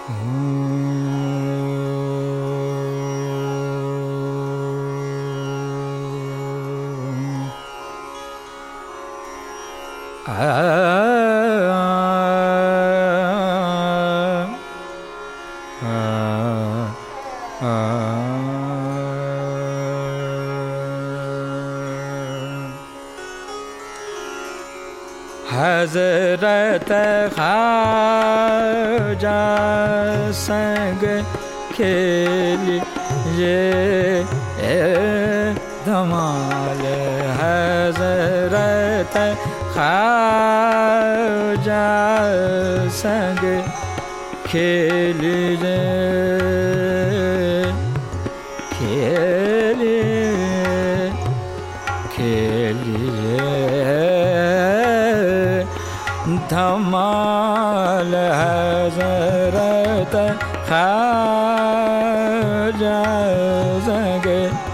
हज़रत ख्वाजा संग खेलिए धमाल। हज़रत ख्वाजा संग खेलिए धमाल। हज़रत ख्वाजा संग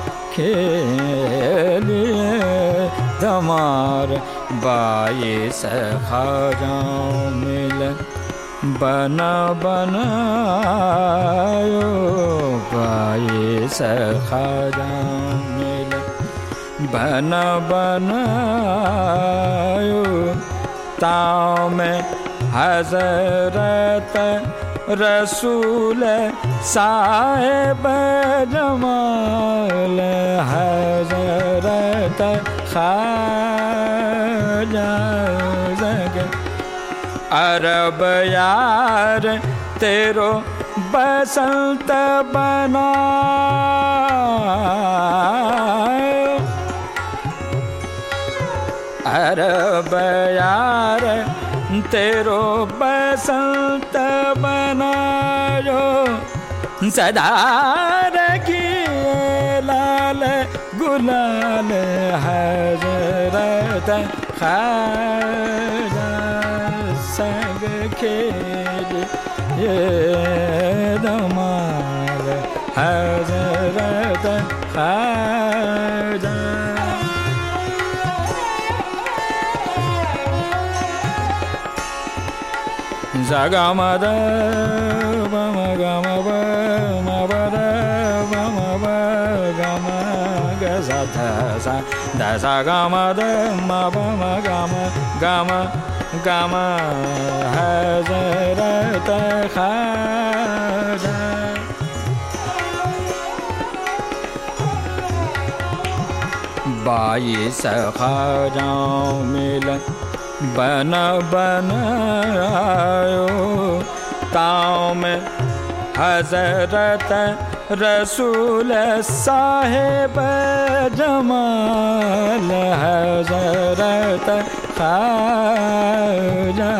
खेलिए धमाल। 22 ख्वाजाओं मिलन बना बनायो। 22 ख्वाजाओं मिलन बना बनायो। ताव में हज़रत रसूल साहिब जमाल। हज़रत ख्वाजा अरब यार तेरो बसंत बना। अरब यार तेरो बसंत बनायो। सदा रखिए लाल गुलाल। हज़रत ख्वाजा संग खेलिए धमाल। हज़रत Khwaja Zagamad bama gama bama bada bama bama gaza sa da zagamad ma bama gama gama gama Hazrat Khaja 22 ख्वाजाओं मिलन बना बनायो। ताव में हज़रत रसूल साहिब जमाल। हज़रत Khwaja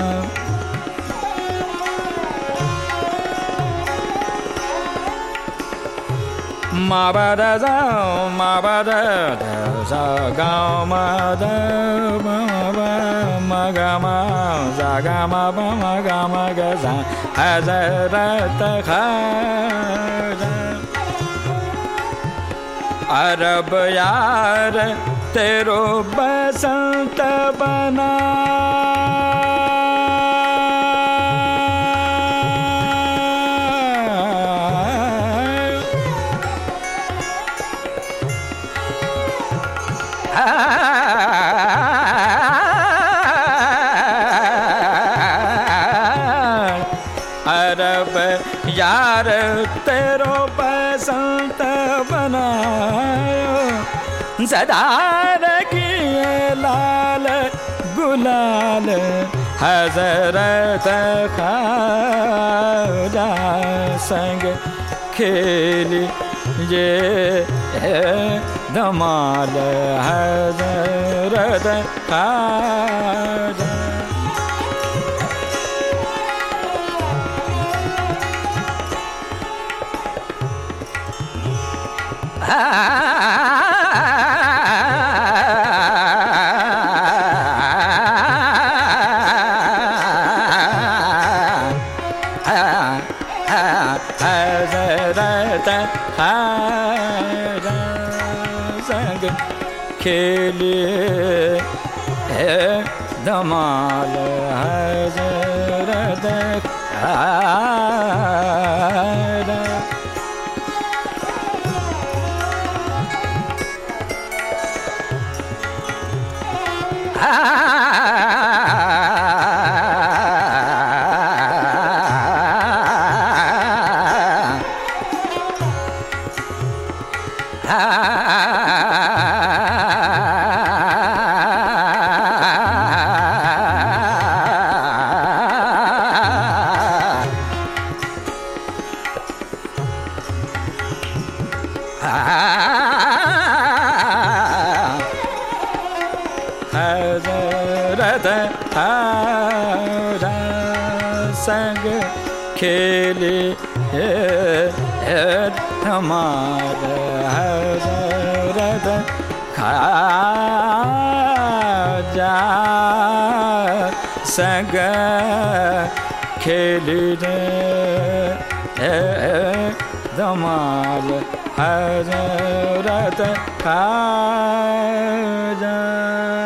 Mabada za mabada za gama da ma gama za gama ba ma gama ga za Hazrat Khaja अरब यार तेरो बसंत बना। अरब यार तेरो बसंत बनायो। सदा रखिए लाल गुलाल। हज़रत ख्वाजा संग खेलिए धमाल। हज़रत ख्वाजा हज़रत ख्वाजा संग खेलिए धमाल। हज़रत संग खेले धमाल हजरत खाजा संग खेले धमाल हजरत खाजा